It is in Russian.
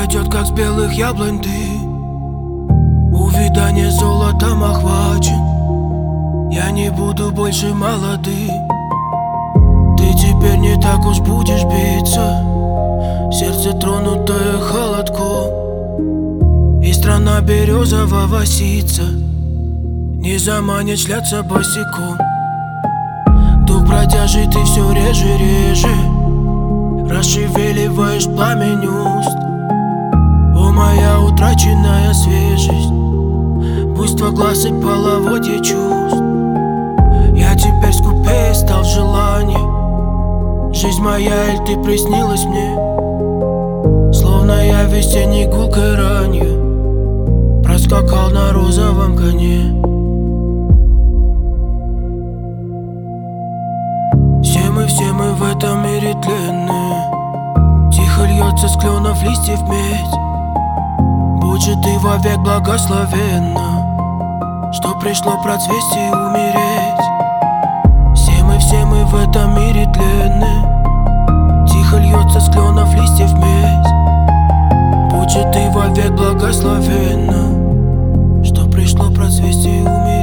Сойдет, как с белых яблонь дым. Увидание золотом охвачен. Я не буду больше молодым. Ты теперь не так уж будешь биться. Сердце тронутое холодком. И страна березового ситца не заманит шляться босиком. Дух бродяжий, ты все реже. Расшевеливаешь пламень уст. О, моя утраченная свежесть, буйство глаз и половодье чувств. Я теперь скупее стал в желании. Жизнь моя, иль ты приснилась мне, словно я весенней гулкой ранью проскакал на розовом коне. Все мы в этом мире тленные. Тихо льется с кленов листьев медь. Будь же ты вовек благословенна, что пришло процвести и умереть. Все мы в этом мире тленные. Тихо льется с кленов листьев медь. Будь же ты вовек благословенна, что пришло процвести и умереть.